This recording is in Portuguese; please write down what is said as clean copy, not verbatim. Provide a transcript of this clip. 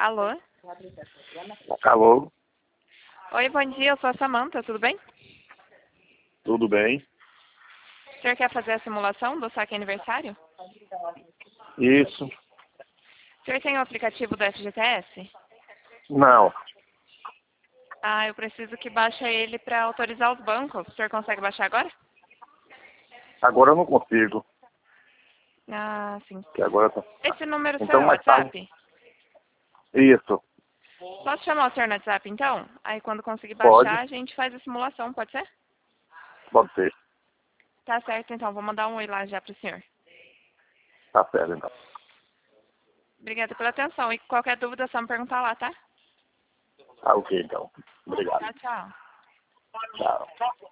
Alô? Alô, Oi, bom dia, eu sou a Samantha, tudo bem? tudo bem? O senhor quer fazer a simulação do saque aniversário? Isso. O senhor tem o aplicativo do FGTS? Não, Ah, eu preciso que baixe ele para autorizar os bancos. O senhor consegue baixar agora? agora eu não consigo. Ah, sim. Que agora tá... Esse número seu Então é o mais tarde. WhatsApp? Isso, Posso chamar o senhor no WhatsApp, então? Aí quando conseguir pode, baixar, a gente faz a simulação, pode ser? pode ser. Tá certo, então. Vou mandar um oi lá já pro senhor. Tá certo então. Obrigada pela atenção. E qualquer dúvida é só me perguntar lá, tá? Tá ok então. Obrigado. Tchau, tchau. Tchau.